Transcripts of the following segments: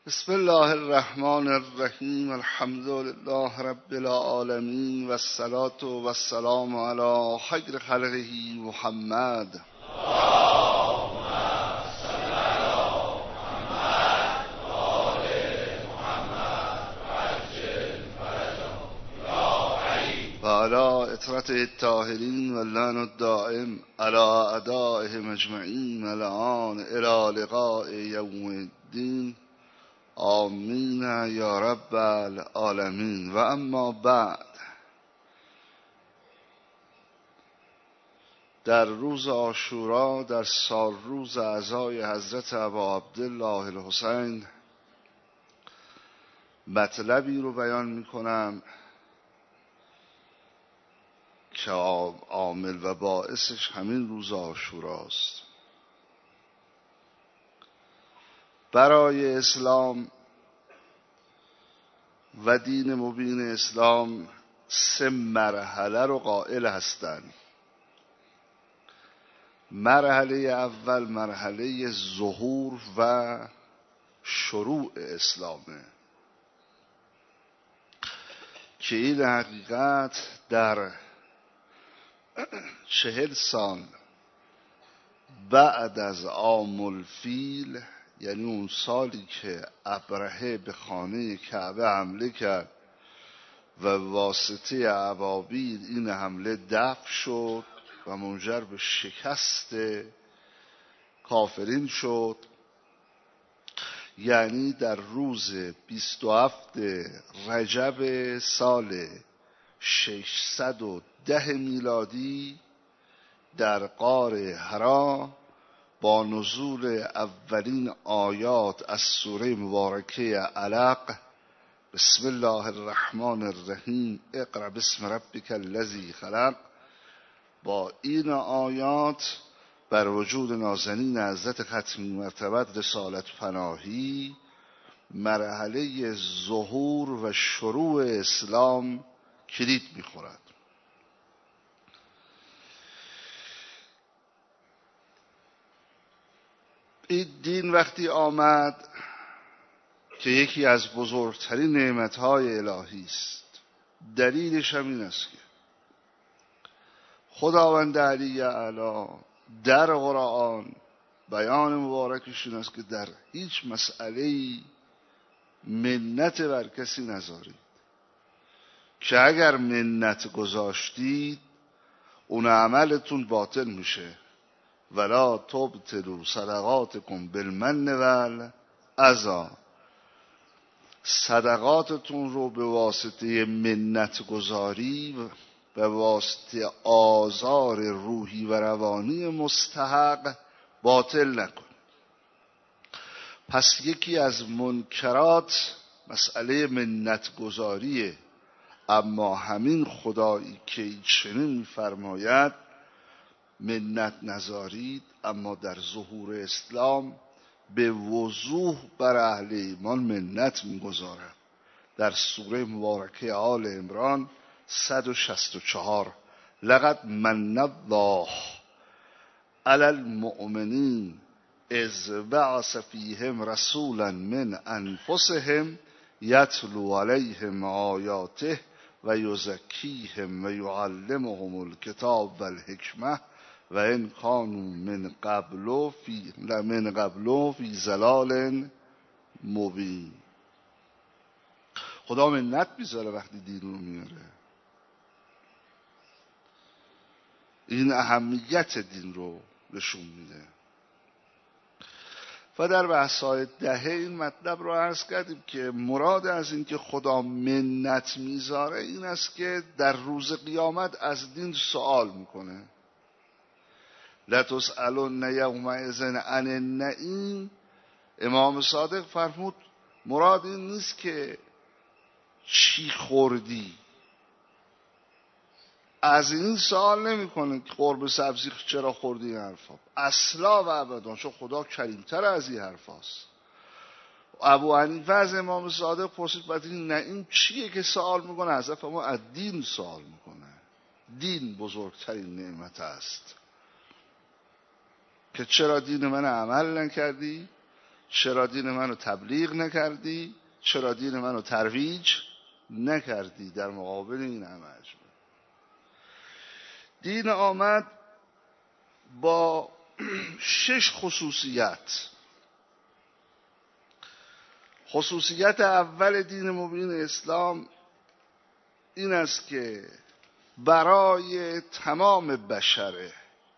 بسم الله الرحمن الرحیم. الحمد لله رب العالمین و الصلاة و السلام علی خیر خلقه محمد. و علی اطرته الطاهرین و اللعن الدائم علی اعدائهم اجمعین الان الی لقاء یوم الدین. آمین یا رب العالمین. و اما بعد، در روز عاشورا، در سالروز عزای حضرت ابا عبدالله الحسین، مطلبی رو بیان میکنم که عامل و باعثش همین روز عاشوراست. برای اسلام و دین مبین اسلام 3 مرحله رو قائل هستند. مرحله اول مرحله ظهور و شروع اسلامه که این حقیقت در 40 سال بعد از عام الفیل، یعنی اون سالی که ابرهه به خانه کعبه حمله کرد و واسطه ابابیل این حمله دفع شد و منجر به شکست کافرین شد، یعنی در روز 27 رجب سال 610 میلادی در غار حرا با نزول اولین آیات از سوره مبارکه علق، بسم الله الرحمن الرحیم اقرأ باسم ربک الذی خلق، با این آیات بر وجود نازنین حضرت ختمی مرتبت رسالت پناهی مرحله ظهور و شروع اسلام کلید میخورد. این دین وقتی آمد که یکی از بزرگترین نعمتهای الهی است، دلیلش هم این است که خداوند علی اعلی در قرآن بیان مبارکش این است که در هیچ مسئله‌ای منت بر کسی نذارید، که اگر منت گذاشتید اون عملتون باطل میشه. ولا تبطلوا صدقاتکم بالمن والأذی، صدقاتتون رو به واسطه منت گذاری، به واسطه آزار روحی و روانی مستحق باطل نکن. پس یکی از منکرات مسئله منت گذاریه. اما همین خدایی که چنین می‌فرماید منت نذارید، اما در ظهور اسلام به وضوح بر اهل ایمان منت میگذارد. در سوره مبارکه آل عمران 164 لقد من الله علی المؤمنین اذ بعث فیهم رسولا من انفسهم یتلو علیهم آیاته و یزکیهم و یعلمهم الکتاب و الحکمه و این کانوا من قبل فی ضلال مبین. خدا منت میذاره وقتی دین رو میاره. این اهمیت دین رو نشون میده. و در بحث‌های دهه این مطلب رو عرض کردیم که مراد از این که خدا منت میذاره این است که در روز قیامت از دین سوال میکنه. لتسألن یومئذ عن النعیم. امام صادق فرمود مراد این نیست که چی خوردی، از این سوال نمی کنه که قرب سبزی چرا خوردی، این حرفا اصلا و ابدا، چون خدا کریمتر از این حرفاست. ابو حنیفه از امام صادق پرسید بعد این نعیم چیه که سوال میکنه؟ حضرت ما از دین سوال میکنه. دین بزرگترین نعمت است که چرا دین من عمل نکردی، چرا دین منو تبلیغ نکردی؟ چرا دین منو ترویج نکردی در مقابل این همه اجماع؟ دین آمد با 6 خصوصیت. خصوصیت اول دین مبین اسلام این است که برای تمام بشره.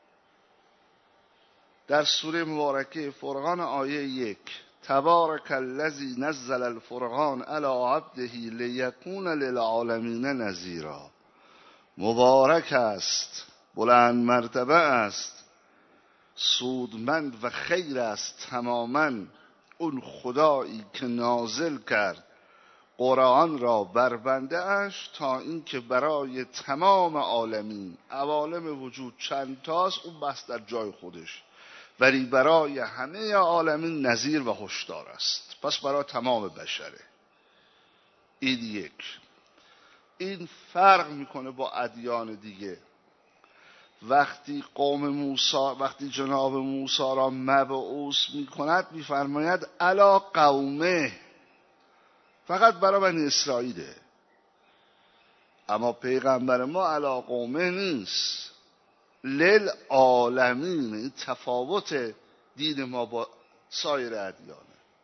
در سوره مبارکه فرقان آیه 1 تبارک الذی نزل الفرقان علی عبده لیکون للعالمین نذیرا. مبارک است، بلند مرتبه است، سودمند و خیر است تماما اون خدایی که نازل کرد قرآن را بر بنده اش تا این که برای تمام عالمین، عوالم وجود چند تاست اون بس در جای خودش، ولی برای همه عالمین نذیر و هشدار است. پس برای تمام بشره. این یک. این فرق میکنه با ادیان دیگه. وقتی جناب موسی را مبعوث میکند میفرماید الا قومه، فقط برای بنی اسرائیله. اما پیغمبر ما الا قومه نیست، للعالمین. این تفاوت دین ما با سایر ادیانه.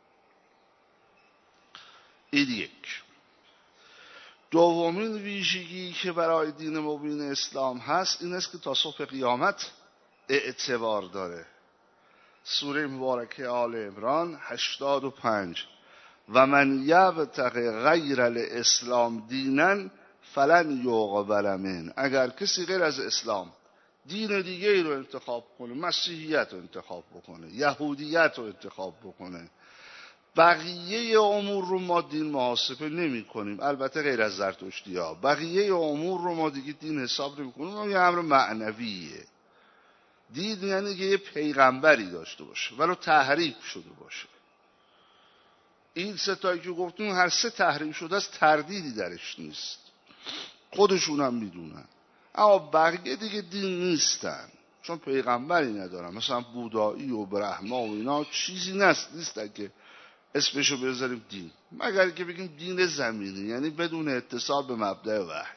این یک. دومین ویژگی که برای دین مبین اسلام هست این است که تا صبح قیامت اعتبار داره. سوره مبارکه آل عمران 85 و من یبتغی غیر الاسلام دینا فلن یقبل منه. اگر کسی غیر از اسلام دین دیگه ای رو انتخاب کنه، مسیحیت رو انتخاب بکنه، یهودیت رو انتخاب بکنه، بقیه امور رو ما دین محاسبه نمی کنیم، البته غیر از زرتشتی ها، بقیه امور رو ما دیگه دین حساب نمی کنیم. اون یه امر معنویه. دین یعنی که یه پیغمبری داشته باشه ولو تحریف شده باشه. این ستایی که گفتیم هر سه تحریف شده است، تردیدی درش نیست، خودشون هم میدونن. اما بقیه دیگه دین نیستن، چون پیغمبری ندارن. مثلا بودایی و برهما و اینا چیزی نیستن که اسمشو بذاریم دین، مگر که بگیم دین زمینی، یعنی بدون اتصال به مبدأ وحی.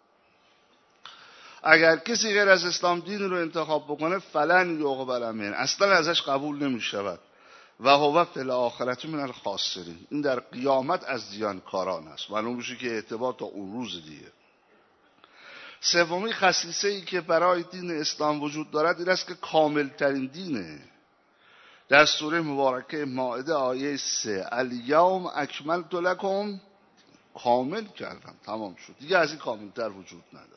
اگر کسی غیر از اسلام دین رو انتخاب بکنه فلن یقبل منه، اصلا ازش قبول نمی شود. و هو فی الاخرة من الخاسرین. این در قیامت از زیانکاران است. معلوم میشه که اعتبار تا اون روز دیگه. سومی خصیصه ای که برای دین اسلام وجود دارد این است که کامل ترین دینه. در سوره مبارکه مائده آیه 3 الیوم اکملت لکم، کامل کردم، تمام شد، دیگه از این کامل تر وجود نداره.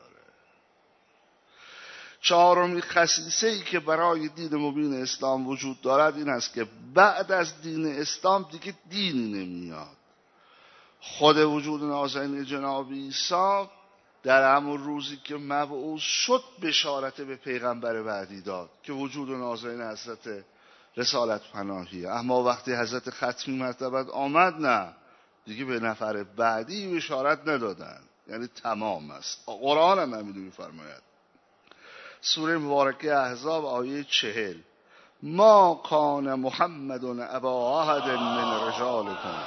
چهارمی خصیصه ای که برای دین مبین اسلام وجود دارد این است که بعد از دین اسلام دیگه دینی نمیاد. خود وجود نازنین جناب عیسی در همون روزی که مبعوث شد بشارت به پیغمبر بعدی داد که وجود نازنین حضرت رسالت پناهیه. اما وقتی حضرت ختمی مرتبت آمد نه، دیگه به نفر بعدی بشارت ندادن، یعنی تمام است. قرآن هم همین می‌فرماید. سوره مبارکه احزاب آیه 40 ما کان محمد ابا احد من رجالکم.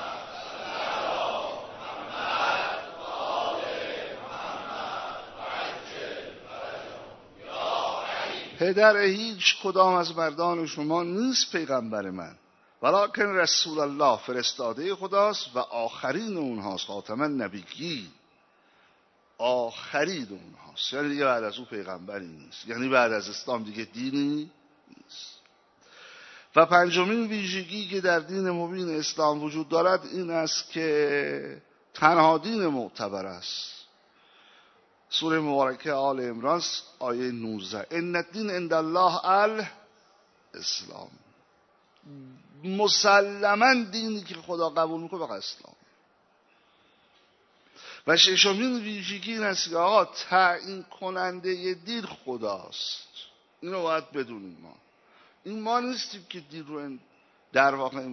پدر هیچ کدام از مردان شما نیست پیغمبر من، ولکن رسول الله، فرستاده خداست و آخرین اونهاست، خاتم النبیین، آخرین اونهاست. یعنی دیگه بعد از اون پیغمبری نیست، یعنی بعد از اسلام دیگه دینی نیست. و پنجمین ویژگی که در دین مبین اسلام وجود دارد این است که تنها دین معتبر است. سوره مبارکه آل عمران آیه 19 ان الدین عند الله الاسلام. مسلما دینی که خدا قبول میکنه فقط اسلام. و ششمین ویژگی این است که آقا تعیین کننده دین خداست. اینو باید بدونیم. ما این ما نیستیم که دین رو در واقع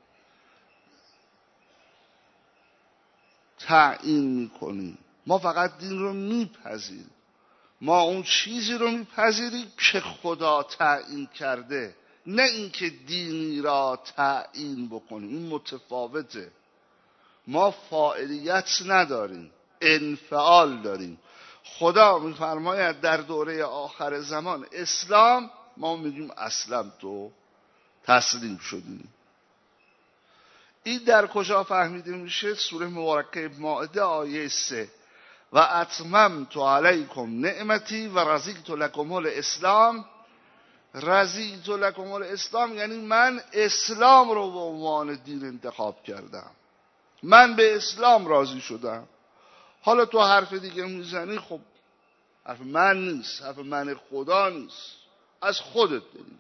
تعیین میکنیم، ما فقط دین رو میپذیریم. ما اون چیزی رو میپذیریم که خدا تعیین کرده، نه اینکه دینی را تعیین بکنیم. این متفاوته. ما فاعلیت نداریم، انفعال داریم. خدا میفرماید در دوره آخر زمان اسلام، ما میگیم اسلم تو، تسلیم شدیم. این در کجا فهمیده میشه؟ سوره مبارکه مائده آیه 3: و اتممت علیکم نعمتی و رضیت لکم الاسلام. رضیت لکم الاسلام یعنی من اسلام رو به عنوان دین انتخاب کردم، من به اسلام راضی شدم. حالا تو حرف دیگه میزنی، خب حرف من نیست، حرف من خدا نیست، از خودت داری.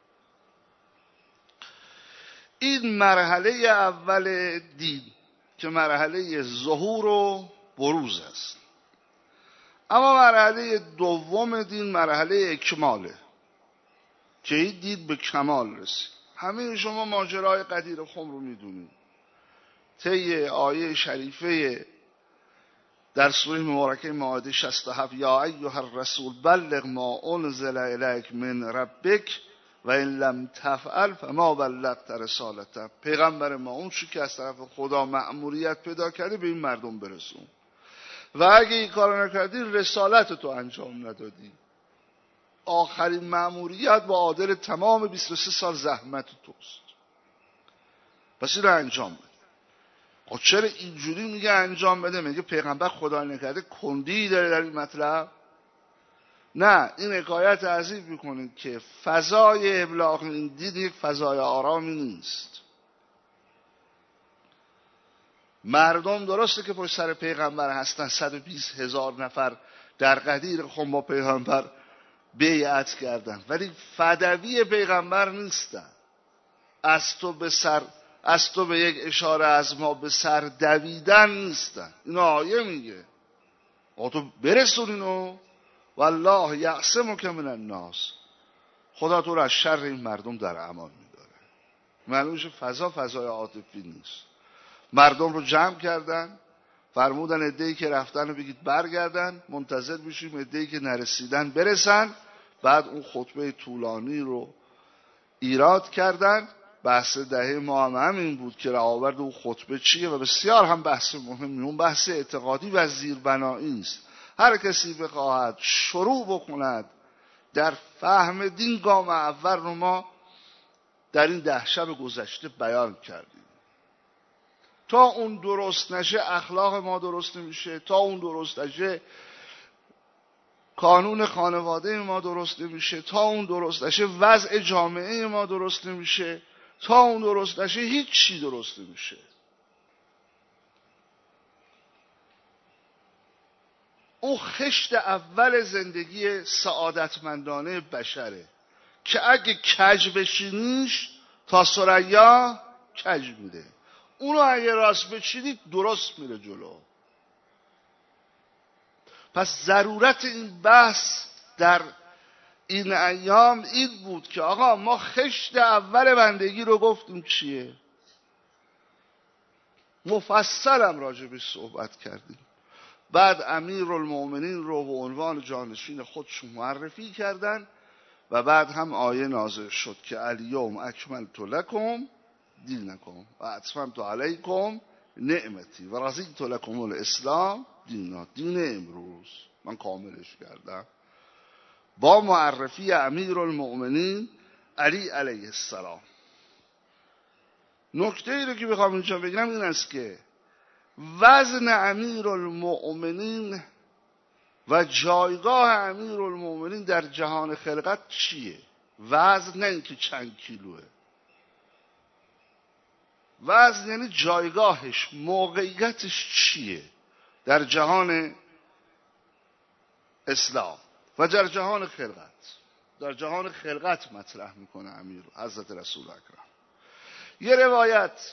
این مرحله اول دین که مرحله ظهور و بروز است. اما مرحله دوم دین مرحله اکماله که این دین به کمال رسید. همه شما ماجرای قدیر خم رو میدونید. طی آیه شریفه در سوره مبارکه مائده 67: یا ایها الرسول بلغ ما انزل الیک من ربک و ان لم تفعل فما بلغت رسالته. پیغمبر ما اون چیزی که از طرف خدا مأموریت پیدا کرده به این مردم برسون، و اگه این کارو نکردی رسالت تو انجام ندادی. آخرین مأموریت با عادل تمام 23 سال زحمت توست، پس این رو انجام بده. خب چرا اینجوری میگه انجام بده؟ میگه پیغمبر خدا نکرده کندی داره در این مطلب؟ نه، این حکایت عظیم میکنه که فضای ابلاغ این دین یک فضای آرامی نیست. مردم درسته که پشت سر پیغمبر هستن، 120,000 نفر در قدیر خم با پیغمبر بیعت کردن، ولی فدوی پیغمبر نیستن. از تو به یک اشاره از ما به سر دویدن نیستن. این آیه میگه تو برسون اینو، والله یعصمک من الناس. خدا تو رو از شر این مردم در امان میداره. معلومه فضای عاطفی نیست. مردم رو جمع کردن، فرمودن عده‌ای که رفتن رو بگید برگردن، منتظر بشیم عده‌ای که نرسیدن برسن. بعد اون خطبه طولانی رو ایراد کردن. بحث دهه ما هم همین بود که رهاورد اون خطبه چیه و بسیار هم بحث مهمی، اون بحث اعتقادی و زیربنایی است. هر کسی بخواهد شروع بکند در فهم دین، گام اول رو ما در این 10 شب گذشته بیان کردیم. تا اون درست نشه اخلاق ما درست نمیشه، تا اون درست نشه کانون خانواده ما درست نمیشه، تا اون درست نشه وضع جامعه ما درست نمیشه، تا اون درست نشه هیچ چی درست نمیشه. اون خشت اول زندگی سعادتمندانه بشره که اگه کج بشینیش تا ثریا کج میره، اونو اگه راست بچینید درست میره جلو. پس ضرورت این بحث در این ایام این بود که آقا ما خشت اول بندگی رو گفتیم چیه، مفصلم راجبش صحبت کردیم. بعد امیرالمومنین رو به عنوان جانشین خودشون معرفی کردن و بعد هم آیه نازل شد که الیوم اکملت لکم دینکم و اتممت علیکم نعمتی و رضیت لکم الاسلام دینا. دین امروز من کاملش کردم با معرفی امیرالمومنین علی علیه السلام. نکته ای رو که بخوام اینجا بگم این است که وزن امیرالمومنین و جایگاه امیرالمومنین در جهان خلقت چیه؟ وزن نه اینکه چند کیلوه، وزن یعنی جایگاهش، موقعیتش چیه در جهان اسلام و در جهان خلقت. در جهان خلقت مطرح میکنه امیر حضرت رسول اکرم. یه روایت،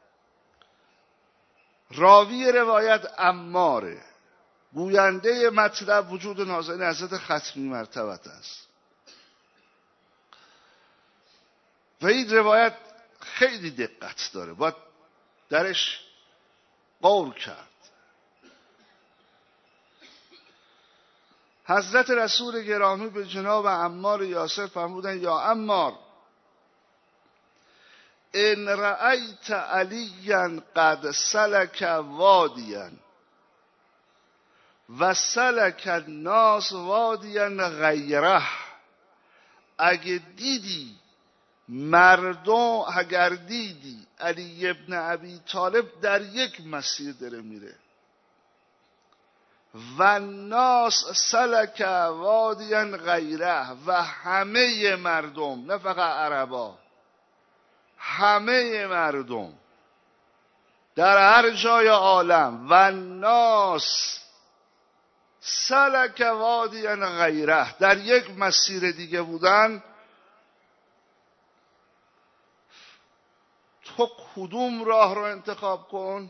راوی روایت عماره، گوینده مطلب وجود نازنین حضرت ختمی مرتبت است و این روایت خیلی دقت داره، باید درش غور کرد. حضرت رسول گرامی به جناب عمار یاسر فرمودن یا عمار ان رأیت علیا قد سلک وادیا و سلک الناس وادیا غیره، اگر دیدی علی ابن ابی طالب در یک مسیر داره میره و ناس سلک وادیا غیره، و همه مردم، نه فقط عربا، همه مردم در هر جای عالم، و ناس سلک وادیا غیره، در یک مسیر دیگه بودن، تو کدوم راه رو انتخاب کن؟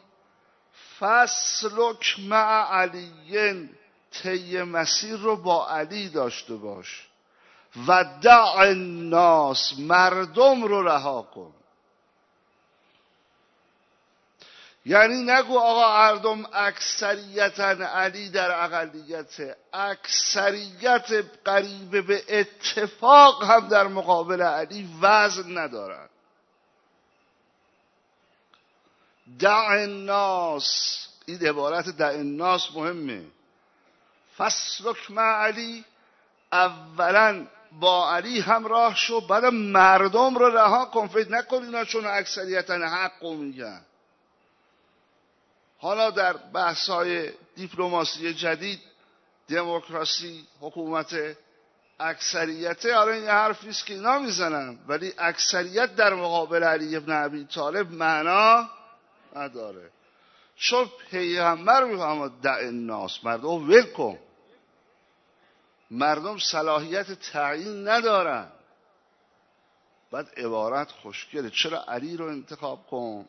فسلک مع علی، طی مسیر رو با علی داشته باش، و دع الناس، مردم رو رها کن. یعنی نگو آقا مردم اکثریتا علی در اقلیت، اکثریت قریب به اتفاق هم در مقابل علی وزن ندارن. دع الناس، این عبارت دع الناس مهمه. فسلک مع علی، اولا با علی همراه شو، بعد مردم رو رها کن. فکر نکن اینا چون اکثریتا حق میگن. حالا در بحث‌های دیپلماسی جدید، دموکراسی، حکومت اکثریته، حالا این حرفی است که اینا میزنن، ولی اکثریت در مقابل علی ابن ابی طالب معنا نداره. چون پیغمبر میفهمد دع الناس، مردم ول کن، مردم صلاحیت تعیین ندارن. بعد عبارت خوشگله، چرا علی رو انتخاب کن؟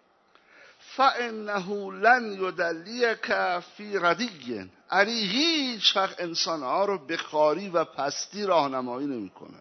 فانه لن یدلیک فی ردی، علی هیچ وقت انسانها رو به خواری و پستی راهنمایی نمیکنه.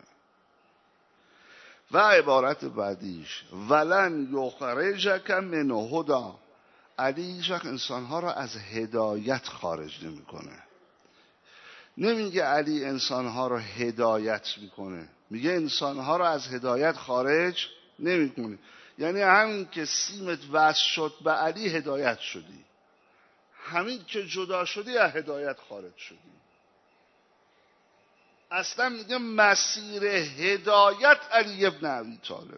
و عبارت بعدیش ولن یخرجک من هدی، علی هیچ وقت انسانها رو از هدایت خارج نمیکنه. نمیگه علی انسانها رو هدایت میکنه، میگه انسانها رو از هدایت خارج نمیکنه. یعنی همین که سیمت وصل شد به علی هدایت شدی، همین که جدا شدی از هدایت خارج شدی. اصلا میگه مسیر هدایت علی ابن ابی طالبه.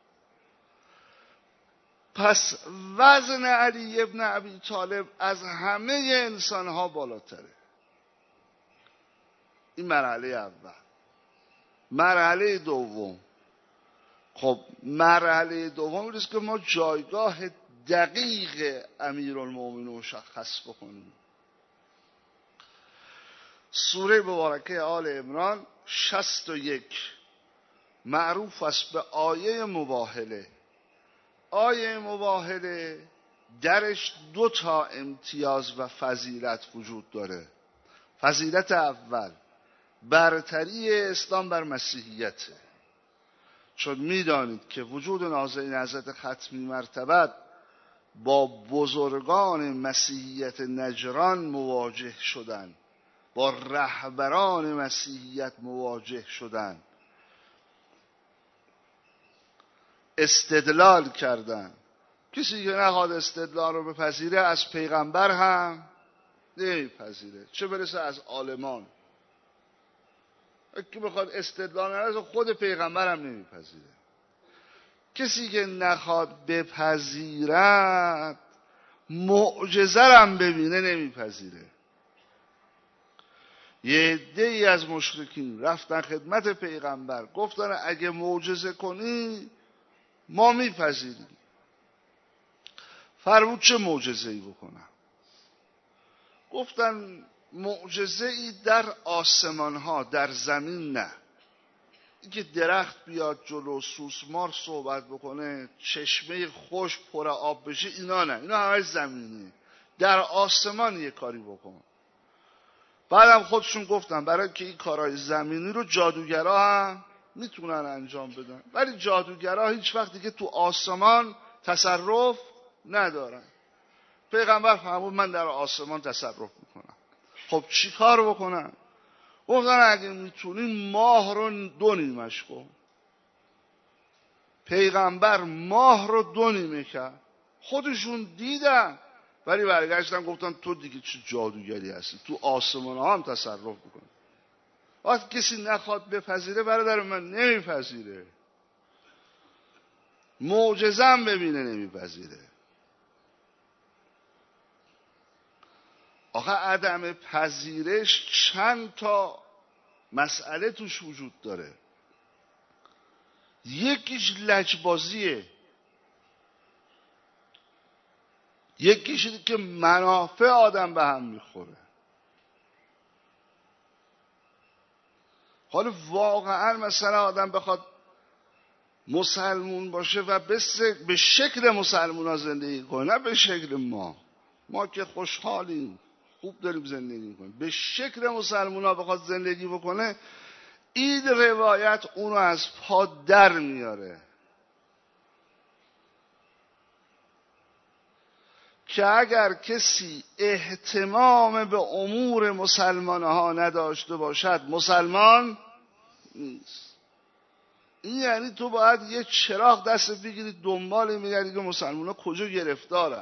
پس وزن علی ابن ابی طالب از همه انسانها بالاتره. این مرحله اول. مرحله دوم، خب مرحله دوم این است که ما جایگاه دقیق امیرالمومنین رو مشخص بکنیم. سوره مبارکه آل عمران 61 معروف است به آیه مباهله. آیه مباهله درش 2 امتیاز و فضیلت وجود داره. فضیلت اول، برتری اسلام بر مسیحیته. چون میدانید که وجود نازنین حضرت ختمی مرتبت با بزرگان مسیحیت نجران مواجه شدند، با رهبران مسیحیت مواجه شدند، استدلال کردند. کسی که نخواد استدلال رو بپذیره از پیغمبر هم نمیپذیره، چه برسه از عالمان. که بخواد استدلال نرسه خود پیغمبر هم نمیپذیره. کسی که نخواد بپذیرد معجزه هم ببینه نمیپذیره. یه عده‌ای از مشرکین رفتن خدمت پیغمبر، گفتن اگه معجزه کنی ما میپذیریم. فرمود چه معجزه‌ای بکنم؟ گفتن معجزه‌ای در آسمان ها، در زمین نه. اینکه درخت بیاد جلو، سوسمار صحبت بکنه، چشمه خوش پر آب بشه، اینا نه، اینا همه زمینی. در آسمان یه کاری بکن. بعدم خودشون گفتن برای که این کارهای زمینی رو جادوگرها هم میتونن انجام بدن، ولی جادوگرها هیچ وقت دیگه تو آسمان تصرف ندارن. پیغمبر فرمود من در آسمان تصرف میکنم. خب چی کار بکنن؟ گفتن اگه میتونی ماه رو 2 نیمش کن. پیغمبر ماه رو 2 نیمه کرد. خودشون دیدن ولی برگشتن گفتن تو دیگه چه جادوگری هستی، تو آسمان ها هم تصرف بکن. وقتی کسی نخواد بپذیره برادر من نمیپذیره، معجزه هم ببینه نمیپذیره. آخه عدم پذیرش چند تا مسئله توش وجود داره. یکیش لجبازیه، یکیش اینه که منافع آدم به هم میخوره. حالا واقعا مثلا آدم بخواد مسلمون باشه و به شکل مسلمون ها زندگی کنه، نه به شکل ما که خوشحالیم خوب داریم زندگی میکنیم، به شکل مسلمون ها بخواد زندگی بکنه، این روایت اونو از پا در میاره که اگر کسی اهتمام به امور مسلمان ها نداشته باشد مسلمان نیست. این یعنی تو باید یه چراغ دست بگیری دنبال میگردی که مسلمان ها کجا گرفتارن،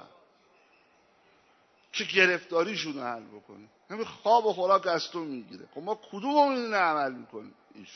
چه گرفتاریشون رو حل بکنی. همین خواب و خوراک از تو میگیره. خب ما کدوم این عمل میکنیم؟ ایش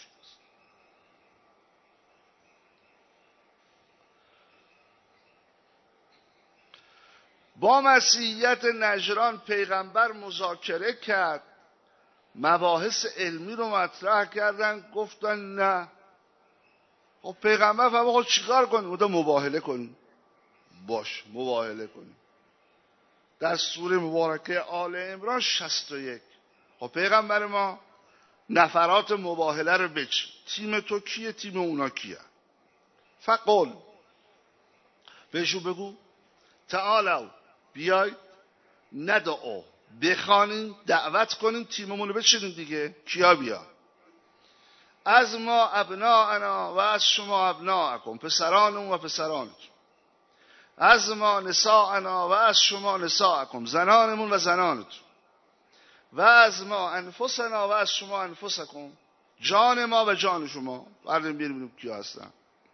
با مسیحیت نجران پیغمبر مذاکره کرد، مباحث علمی رو مطرح کردن، گفتن نه. خب پیغمبر فرمود خب چیکار کنیم؟ گفتن مباهله کنیم. باش مباهله کنیم. در سوره مبارکه آل عمران 61. خب پیغمبر ما نفرات مباهله رو بچ، تیم تو کیه، تیم اونا کیه؟ فقل، بهشون بگو تعالوا، بیاید ندعو، بخوانیم دعوت کنیم تیممون رو بچینیم دیگه. کیا بیا؟ از ما ابناءنا و از شما ابناءکم، پسرانمون و پسرانتون. از ما نساءنا و از شما نساءکم، زنانمون و زنانتون. و از ما انفسنا و از شما انفسکم، جان ما و جان شما. بردیم ببینیم کیا هستن.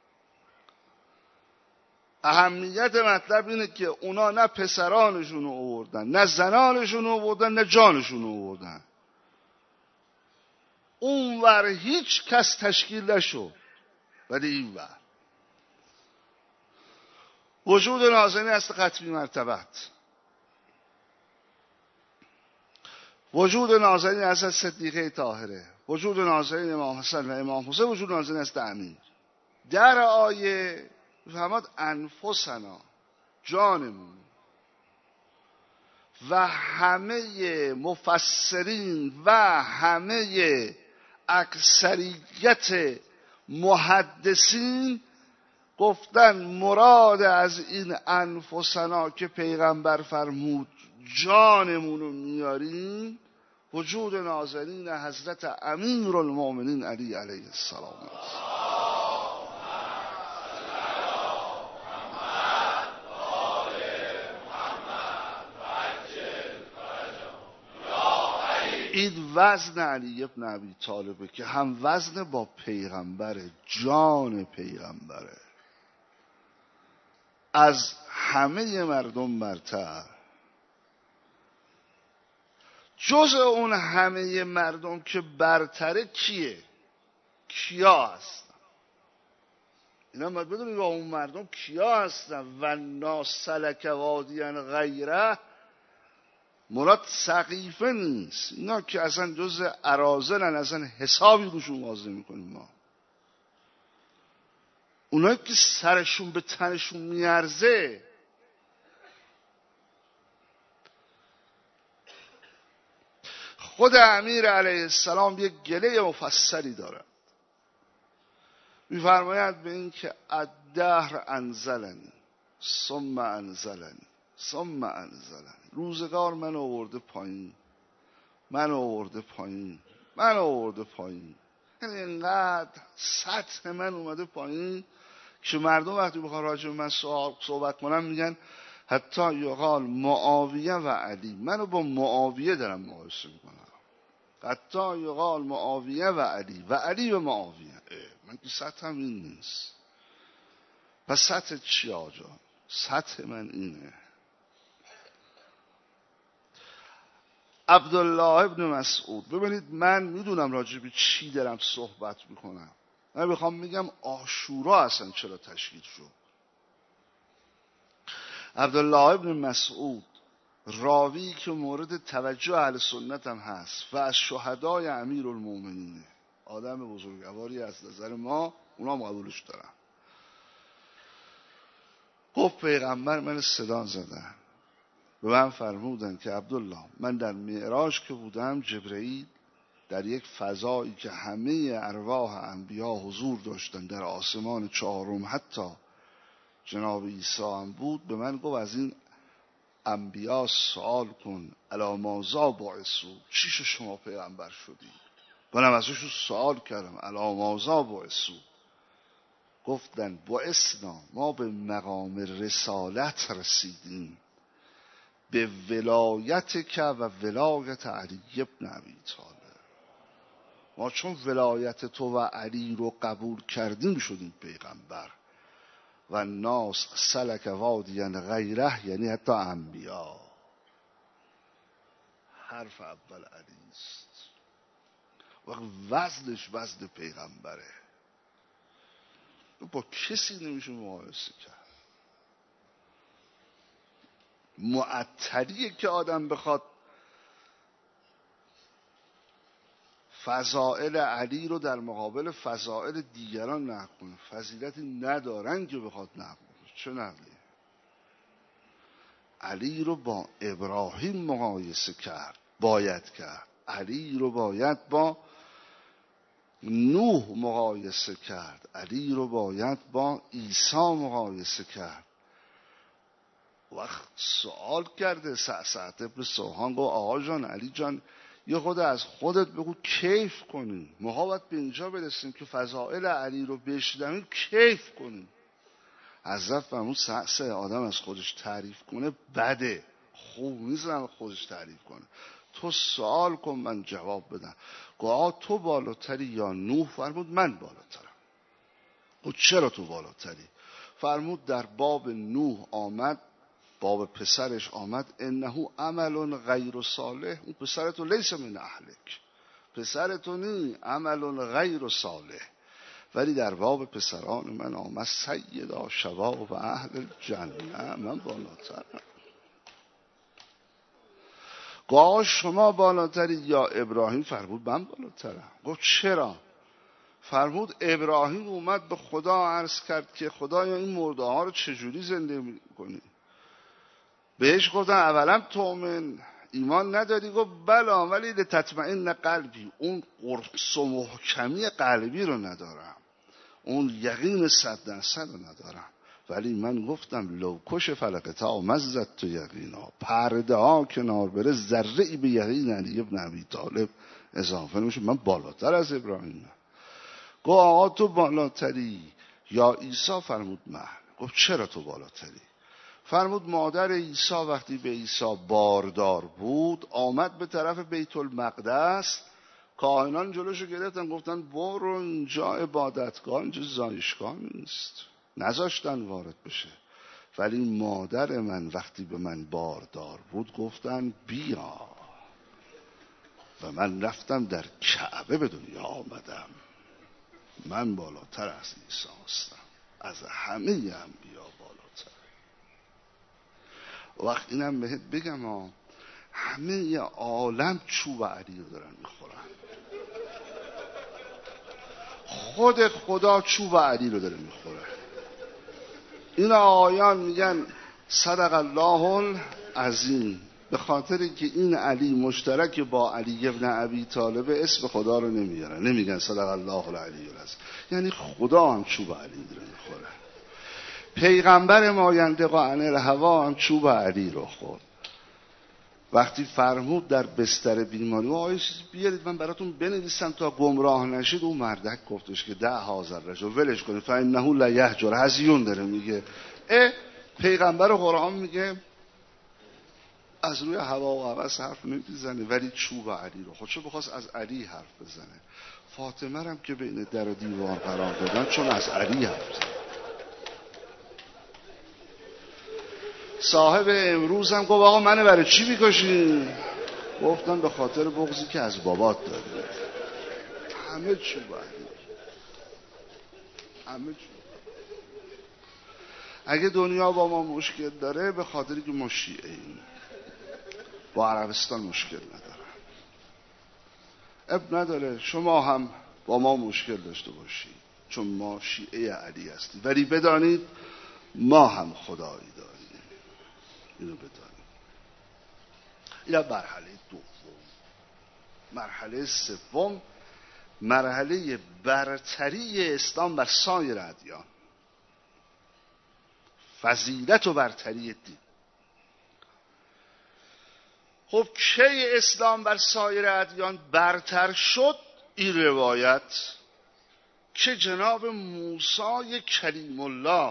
اهمیت مطلب اینه که اونا نه پسرانشون رو آوردن، نه زنانشون رو آوردن، نه جانشون رو آوردن. اونور هیچ کس تشکیل نشد، ولی اینور وجود نازنین است قطعی مرتبت. وجود نازنین است صدیقه طاهره، وجود نازنین امام حسن و امام حسین، وجود نازنین است امیر. در آیه فرمود انفسنا، جانمون. و همه مفسرین و همه اکثریت محدثین گفتن مراد از این انفسنا که پیغمبر فرمود جانمون رو میاریم، وجود نازنین حضرت امیرالمومنین علی علیه السلام است. این وزن علی ابن ابی طالبه که هم وزن با پیغمبره، جان پیغمبره، از همه مردم برتر. جز اون همه مردم که برتره کیه؟ کیا هستن؟ اینا باید بدونید با اون مردم کیا هستن. و ناسلک وادیان غیره، مراد سقیفه نیست. اینا که اصلا جز اراذلن، اصلا حسابی روشون واضح میکنیم ما. اونایی که سرشون به تنشون میارزه، خود امیر علیه السلام یک گله مفصلی داره، میفرماید به این که الدهر انزلنی ثم انزلنی ثم انزلنی، روزگار من آورده پایین، من آورده پایین، من آورده پایین. یعنی اینقدر سطح من اومده پایین که مردم وقتی بخوان راجع به من صحبت کنن میگن حتی یقال معاویه و علی، منو با معاویه دارم مقایسه میکنم. حتی یقال معاویه و علی و علی و معاویه. من که سطحم این نیست. پس سطح چی آجا؟ سطح من اینه. عبدالله ابن مسعود، ببینید من میدونم راجع به چی دارم صحبت میکنم. من میخوام میگم عاشورا اصلا چرا تشکیل شد. عبدالله ابن مسعود راوی که مورد توجه اهل سنت هم هست و از شهدای امیرالمومنینه، آدم بزرگواری از نظر ما، اونا قبولش دارن. گفت پیغمبر من صدا زدن، به من فرمودن که عبدالله، من در معراج که بودم، جبرئیل در یک فضایی که همه ارواح انبیا حضور داشتن در آسمان چهارم، حتی جناب عیسی هم بود، به من گفت از این انبیا سوال کن الی ماذا بعثوا، چی شد شما پیغمبر شدید؟ منم ازشون سوال کردم الی ماذا بعثوا، گفتن بعثنا، ما به مقام رسالت رسیدیم، به ولایت که و ولایت علی ابن ابی طالب، ما چون ولایت تو و علی رو قبول کردیم شدیم پیغمبر. و ناس سلک وادیا غیره، یعنی حتی انبیا. حرف اول علی است و وزنش وزن پیغمبره، با کسی نمیشه مقایسه کرد. معطلیه که آدم بخواد فضائل علی رو در مقابل فضائل دیگران نقل کنه. فضیلتی ندارن که بخواد نقل کنه. چه نقلی؟ علی رو با ابراهیم مقایسه کرد، باید کرد. علی رو باید با نوح مقایسه کرد. علی رو باید با عیسی مقایسه کرد. وقت سوال کرده سعد ابن سوهان، گفت آقا جان، علی جان، یه خود از خودت بگو کیف کنی. ما باید به اینجا برسیم که فضائل علی رو بشنویم کیف کنیم. حضرت فرمود سه آدم از خودش تعریف کنه بده، خوب نیست خودش تعریف کنه. تو سوال کن من جواب بدم. گفت تو بالاتری یا نوح؟ فرمود من بالاترم. گفت چرا تو بالاتری؟ فرمود در باب نوح آمد، باب پسرش آمد، انه عمل غیر صالح، اون پسرتو لیس من اهلک، پسرتو نی، عمل غیر صالح. ولی در باب پسران من آمد سیدا شباب و اهل الجنه، من بالاترم. گفت شما بالاتری یا ابراهیم؟ فرمود من بالاترم. گفت چرا؟ فرمود ابراهیم اومد به خدا عرض کرد که خدایا این مرده ها رو چجوری زنده میکنی؟ بهش گفتن اولا تؤمن، ایمان نداری؟ گفت بله، ولی لتطمئن قلبی، اون قرص و محکمی قلبی رو ندارم، اون یقین 100% رو ندارم. ولی من گفتم لو کش فلقتا مزت تو یقینا، پرده ها کنار بره ذره ای به یقین علی ابن ابی طالب اضافه نمیشه، من بالاتر از ابراهیم. گفت آقا تو بالاتری یا عیسی؟ فرمود من. گفت چرا تو بالاتری؟ فرمود مادر عیسی وقتی به عیسی باردار بود آمد به طرف بیت المقدس، کاهنان جلوشو گرفتن گفتن برو، اینجا عبادتگاه، اینجا زایشگاه نیست، نذاشتن وارد بشه. ولی مادر من وقتی به من باردار بود گفتن بیا، و من رفتم در کعبه به دنیا آمدم. من بالاتر از عیسی هستم، از همه انبیا بالاتر. وقت اینم بهت بگم همه عالم چوب علی رو دارن میخورن، خود خدا چوب علی رو داره میخوره. این آیان میگن صدق الله العظیم، به خاطر که این علی مشترک با علی ابن ابی طالب اسم خدا رو نمیارن، نمیگن صدق الله العلی العظیم، یعنی خدا هم چوب علی داره میخوره. پیغمبر ما ینطق عن الهوا هم چوب علی رو خورد. وقتی فرمود در بستر بیماری آیه چیزی بیارید من براتون بنویسم تا گمراه نشید، اون مردک گفتش که ده هازر رجل ولش کنید فانه لا یهجر، هزیون داره میگه. پیغمبر قرآن میگه از روی هوا و هوس حرف نمیزنه، ولی چوب علی رو خودشو بخواست از علی حرف بزنه. فاطمه هم که بین در و دیوار قرار دادن چون از علی حرف زنه. صاحب امروز هم گفت آقا منو برای چی میکشی؟ گفتم به خاطر بغضی که از بابات داری. همه چی باید، همه چی. اگه دنیا با ما مشکل داره به خاطری که ما شیعه ایم، با عربستان مشکل نداره. اب نداره شما هم با ما مشکل داشته باشید چون ما شیعه علی هستیم، ولی بدانید ما هم خدایی داریم. اینو بدانید. این مرحله دوم. مرحله سوم، مرحله برتری اسلام بر سایر ادیان، فضیلت و برتری دین. خب کی اسلام بر سایر ادیان برتر شد؟ این روایت که جناب موسی کلیم الله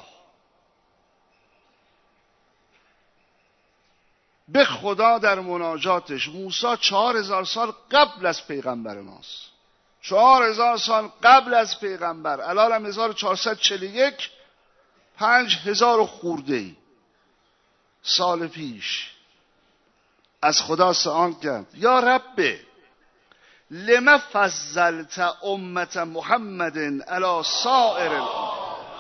به خدا در مناجاتش، موسی 4000 سال قبل از پیغمبر ماست، 4000 سال قبل از پیغمبر، الان 1441، 5000 خورده‌ای سال پیش از خدا سوال کرد یا رب لما فضلت امت محمد علی سائر الامم.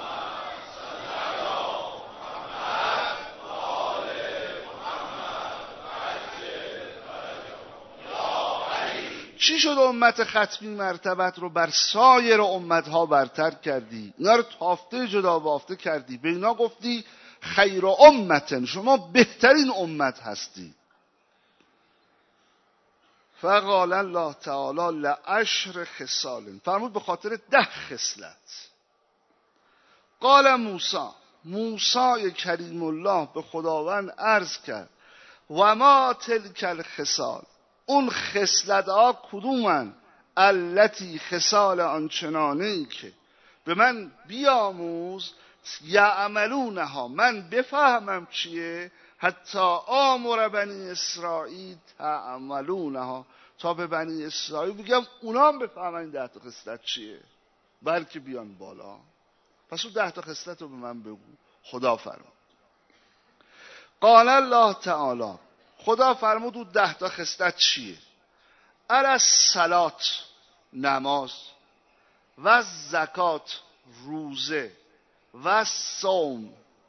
چی شد امت ختمی مرتبت رو بر سایر امتها برتر کردی؟ اینا رو تافته جدا بافته کردی، به اینا گفتی خیر امتن، شما بهترین امت هستی. فقال الله تعالی لعشر خصال، فرمود به خاطر 10 خصلت. قال موسی کریم الله به خداوند عرض کرد و ما تلک الخصال، اون خصلت ها کدومن؟ التی خصال آنچنانی که به من بیاموز، یعملونها، من بفهمم چیه، حتی آمر بنی اسرائیل تعملونها، تا به بنی اسرائیل بگم اونا هم بفهمن این 10 تا خصلت چیه، بلکه بیان بالا. پس اون 10 تا خصلت رو به من بگو. خدا فرمود. قال الله تعالی، خدا فرمود اون 10 تا خصلت چیه؟ الصلات، نماز، و زکات، روزه، و صوم،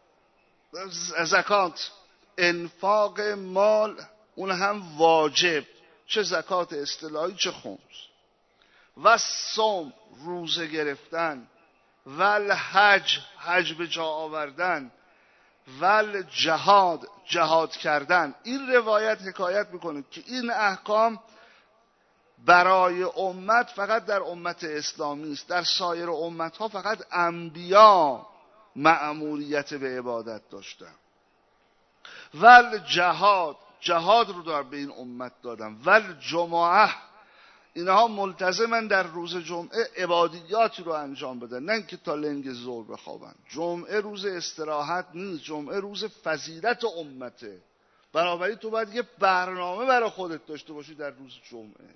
زکات انفاق مال، اون هم واجب، چه زکات اصطلاحی چه خمس، و صوم، روزه گرفتن، و الحج، حج به جا آوردن، و الجهاد، جهاد کردن. این روایت حکایت میکنه که این احکام برای امت فقط در امت اسلامی است، در سایر امت ها فقط انبیا مأموریت به عبادت داشتن. ول جهاد، جهاد رو در به این امت دادم. ول جمعه، اینها ملتزمن در روز جمعه عبادیاتی رو انجام بدن، نه اینکه تا لنگ ظهر بخوابن. جمعه روز استراحت نیست، جمعه روز فضیلت امته. بنابراین تو باید یه برنامه برای خودت داشته باشی در روز جمعه.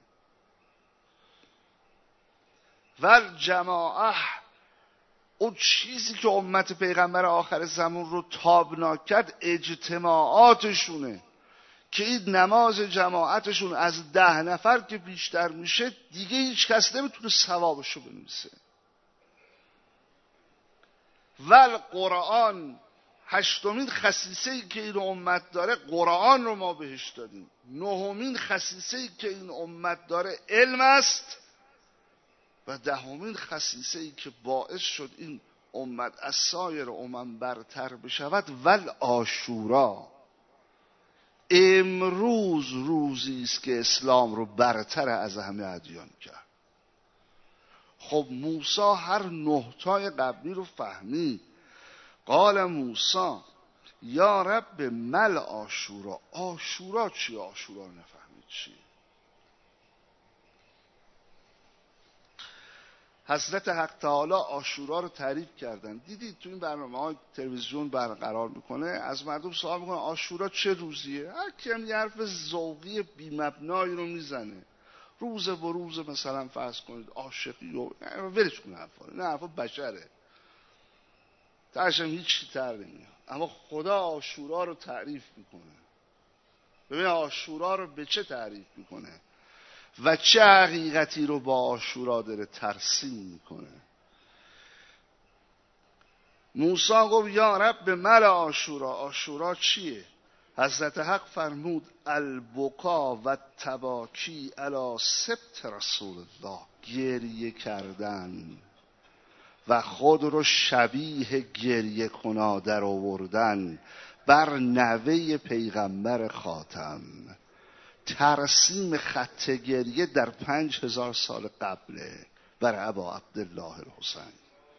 ول جماعه، اون چیزی که امت پیغمبر آخر زمان رو تابناک کرد اجتماعاتشونه، که این نماز جماعتشون از 10 نفر که بیشتر میشه دیگه هیچ کس نمیتونه ثوابشو بنویسه. ول قرآن، 8مین خصیصه‌ای که این امت داره قرآن رو ما بهش دادیم. 9مین خصیصه‌ای که این امت داره علم است. و 10مین خصیصه‌ای که باعث شد این امت از سایر امم برتر بشود ول عاشورا، امروز روزی است که اسلام رو برتر از همه ادیان کرد. خب موسی هر 9 تای قبلی رو فهمید. قال موسی یا رب مل عاشورا، عاشورا چی؟ عاشورا نفهمید چی؟ حضرت حق تعالی عاشورا رو تعریف کردن. دیدید تو این برنامه‌های تلویزیون برقرار میکنه، از مردم سوال میکنه عاشورا چه روزیه؟ هر کیم یه حرف ذوقی بی مبنایی رو میزنه. روز و روز مثلا فرض کنید عاشقی و ولش کن حرفا، نه حرفا بشره. تاشم هیچ چی تر نمیاد. اما خدا عاشورا رو تعریف میکنه. ببین عاشورا رو به چه تعریف میکنه و چه حقیقتی رو با عاشورا داره ترسیم میکنه. موسی گفت یا رب مل عاشورا. عاشورا چیه؟ حضرت حق فرمود البکا و تباکی علی سبط رسول الله، گریه کردن و خود رو شبیه گریه کنا در آوردن بر نوه پیغمبر خاتم. ترسیم خط گریه در 5000 سال قبله بر ابا عبدالله الحسین.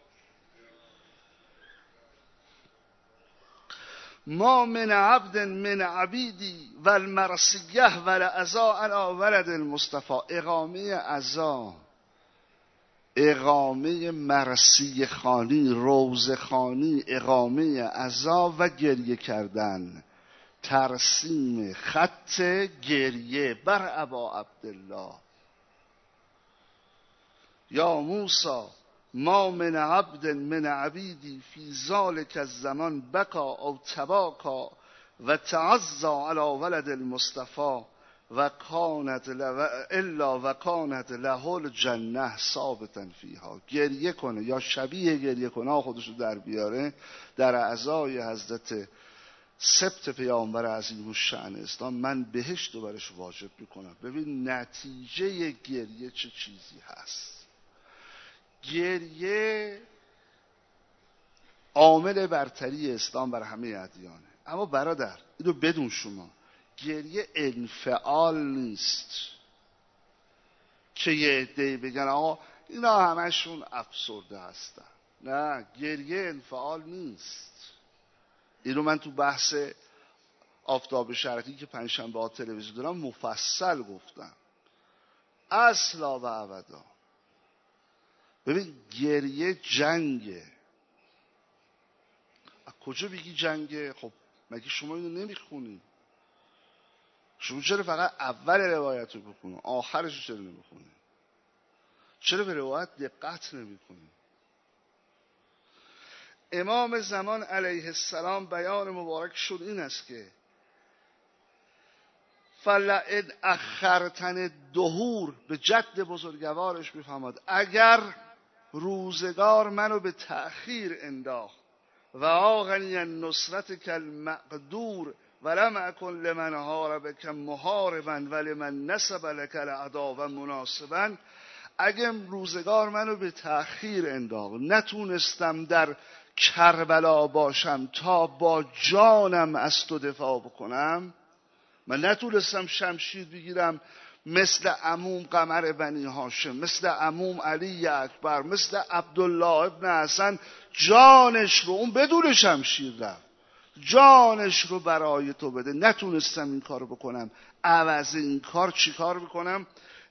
ما من عبد من عبیدی و المرسیه و لعزا علی ولد المصطفى. اقامه عزا، اقامه مرسی خانی، روز خانی، اقامه عزا و گریه کردن، ترسیم خط گریه بر ابا عبدالله. یا موسی ما من عبد من عبیدی فی ذالک الزمان بکا او تباکا و تعزا علی ولد المصطفى و کانت الا و کانت له الجنه ثابتا فیها. گریه کنه یا شبیه گریه کنه خودشو در بیاره در اعضای حضرت سبط پیامبر عظیم الشأن اسلام، من بهشت رو برش واجب میکنم. ببین نتیجه گریه چه چیزی هست. گریه عامل برتری اسلام بر همه ادیانه. اما برادر اینو بدون، شما گریه انفعال نیست که یه عده‌ای بگن آقا اینا همشون افسرده هستن. نه، گریه انفعال نیست. اینو من تو بحث آفتاب شرقی که پنجشنبه ها تلویزیون دارم مفصل گفتم، اصلا و ابدا. ببین گریه جنگه. از کجا بگی جنگه؟ خب مگه شما اینو نمیخونی؟ شما چرا فقط اول روایت رو بخونی آخرش رو چرا نمیخونی؟ چرا به روایت دقت نمیکنی؟ امام زمان علیه السلام بیان مبارک شد این است که فلئن اخرتن دهور، به جد بزرگوارش میفهمد اگر روزگار منو به تأخیر انداخت و آغنی النصرت کالمقدور ولم اکن لمن حاربک محاربا ولمن نسب لک العداوه مناسبا. اگه روزگار منو به تأخیر انداخت، نتونستم در کربلا باشم تا با جانم از تو دفاع بکنم، من نتونستم شمشیر بگیرم مثل عموم قمر بنی هاشم، مثل عموم علی اکبر، مثل عبدالله ابن حسن جانش رو، اون بدون شمشیر رفت، جانش رو برای تو بده، نتونستم این کار بکنم. عوض این کار چی کار بکنم؟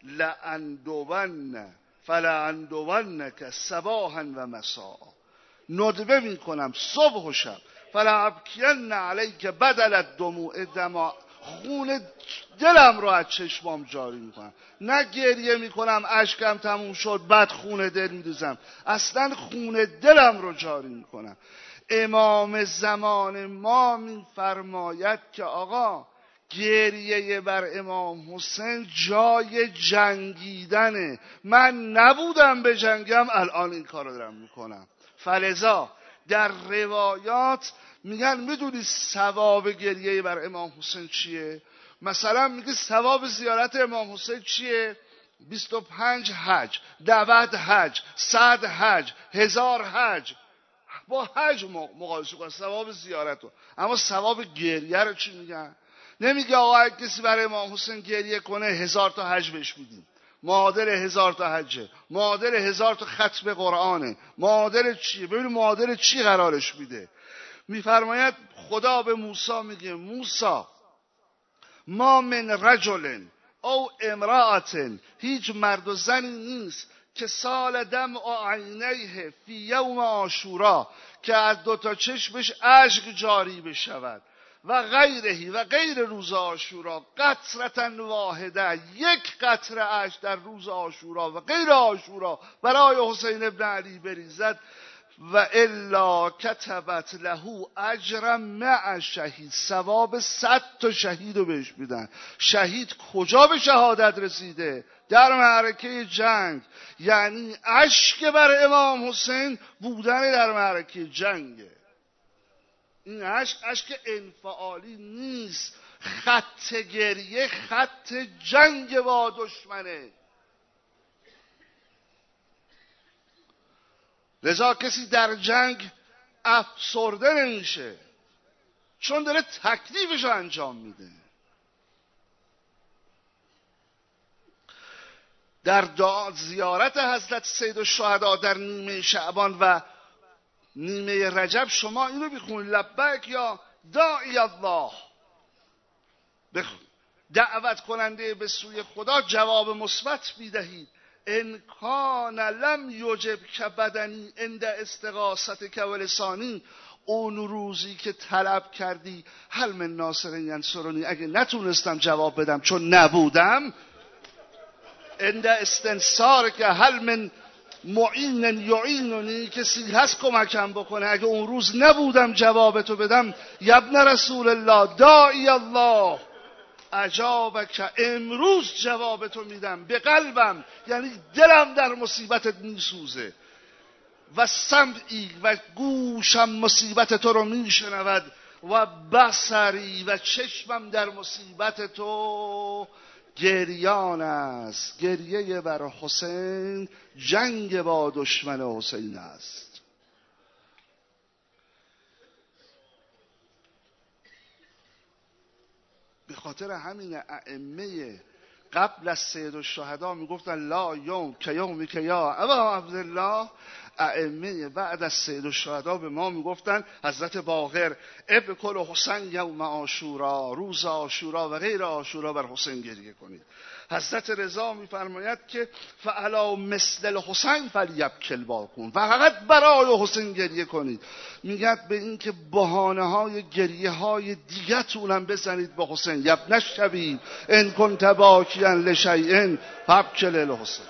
لأندون فلأندونک صباحا و مساء، ندبه میکنم صبح و شب. فلأبکین علیک بدل الدموع دما، خون دلم رو از چشمام جاری میکنم. نه گریه میکنم اشکم تموم شد بعد خون دل میریزم، اصلا خون دلم رو جاری میکنم. امام زمان ما میفرماید که آقا گریه بر امام حسین جای جنگیدنه. من نبودم به جنگم، الان این کار رو دارم میکنم. فلذا در روایات میگن میدونی ثواب گریه بر امام حسین چیه؟ مثلا میگه ثواب زیارت امام حسین چیه؟ 25 حج، 90 حج، 100 حج، 1000 حج. با حج مقایسه کن ثواب زیارت رو. اما ثواب گریه رو چی میگن؟ نمیگه آقا کسی برای امام حسین گریه کنه 1000 تا حج بهش میدیم، معادل 1000 تا حجه، معادل 1000 تا ختم قرآنه، معادل چیه؟ ببین معادل چی قرارش میده. میفرماید خدا به موسی میگه موسی ما من رجل او امرأة، هیچ مرد و زنی نیست که سال دم عینیه فی یوم عاشورا، که از دوتا چشمش اشک جاری بشود، و غیرهی و غیر روز عاشورا قطرة واحده، یک قطره اشک در روز عاشورا و غیر عاشورا برای حسین ابن علی بریزد، و الا کتبت له اجرا مع شهید، ثواب 100 تا شهید رو بهش میدن. شهید کجا به شهادت رسیده؟ در معرکه جنگ. یعنی اشک بر امام حسین بودن در معرکه جنگه. این اشک انفعالی نیست، خط گریه خط جنگ با دشمنه. لذا کسی در جنگ افسرده نمیشه، چون داره تکلیفش رو انجام میده. در زیارت حضرت سید الشهدا در نیمه شعبان و نیمه رجب شما اینو بخونید: لبیک یا داعی الله، دعوت کننده به سوی خدا جواب مثبت میدهید. ان کان لم یجب که بدنی عند استغاثتک و لسانی، اون روزی که طلب کردی هل من ناصر ینصرنی، اگه نتونستم جواب بدم چون نبودم، عند استنصار که هل من معین یعیننی، کسی هست کمکم بکنه، اگه اون روز نبودم جوابتو بدم، یبن رسول الله داعی الله اجابک، امروز جوابتو میدم به قلبم، یعنی دلم در مصیبتت میسوزه، و سمعی و گوشم مصیبت تو رو میشنود، و بصری و چشمم در مصیبت تو گریان است. گریه بر حسین جنگ با دشمن حسین است. به خاطر همین ائمه قبل از سید الشهدا میگفتن لا یوم که یومی که یا ابا عبدالله. ائمه بعد از سید الشهدا به ما میگفتن حضرت باقر ابن کل حسین یوم عاشورا، روز عاشورا و غیر عاشورا بر حسین گریه کنید. حضرت رضا میفرماید که فعلا مثل الحسین فلیبکی الباقون، فقط برای حسین گریه کنید. میگد به این که بهانه های گریه های دیگه تونم بزنید به حسین. یبن الشبیب ان کنت باکیا لشیء فابکی للحسین.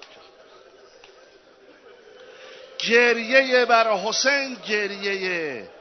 گریه بر حسین گریه